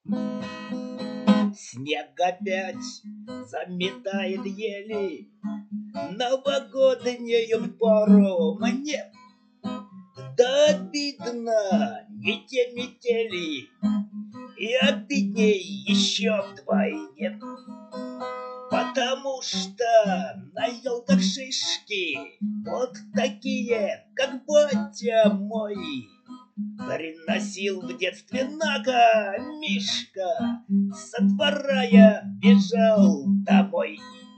Снег опять заметает ели новогоднюю пору. Мне да обидно не те метели, и обидней еще вдвойне. Потому что на елках шишки вот такие, как батя мой приносил в детстве Нага Мишка, со двора я бежал домой.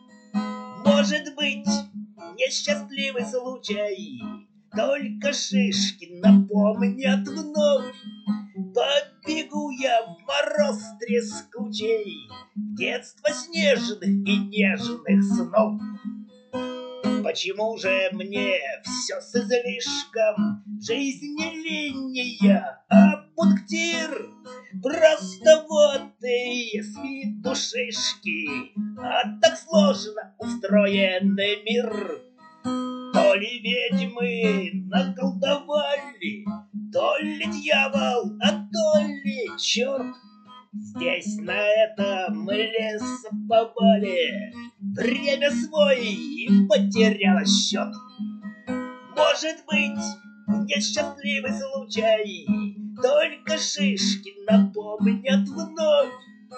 Может быть, несчастливый случай, только шишки напомнят вновь. Побегу я в мороз трескучий, в детство снежных и нежных снов. Почему же мне все с излишком? Жизнь не линия, а пунктир. Простоватые с виду шишки, а так сложно устроенный мир. То ли ведьмы наколдовали, то ли дьявол, а то ли черт. Здесь на этом лесоповале время свой потеряло счет. Может быть, несчастливый случай, только шишки напомнят вновь.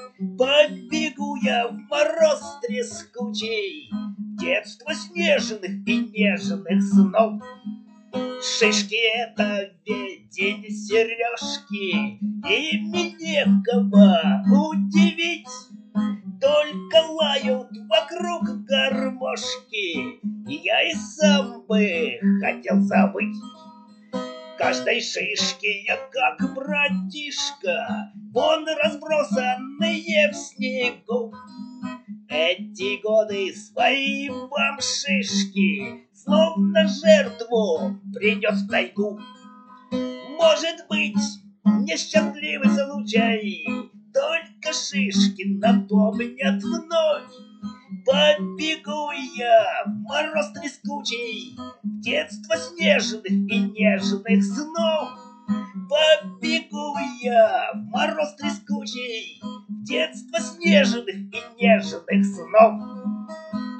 Побегу я в мороз трескучий, в детство снежных и нежных снов. Шишки — это ведь и не сережки, ими некого удивить. Только лают вокруг гармошки, я и сам бы хотел забыть. Каждой шишки я как братишка, вон разбросанные в снегу. Эти годы свои вам шишки словно жертву принес в тайгу. Может быть, несчастливый случай, только шишки напомнят вновь. Побегу я в мороз трескучий, в детство снежных и нежных снов. Побегу я в мороз трескучий, в детство снежных и нежных снов.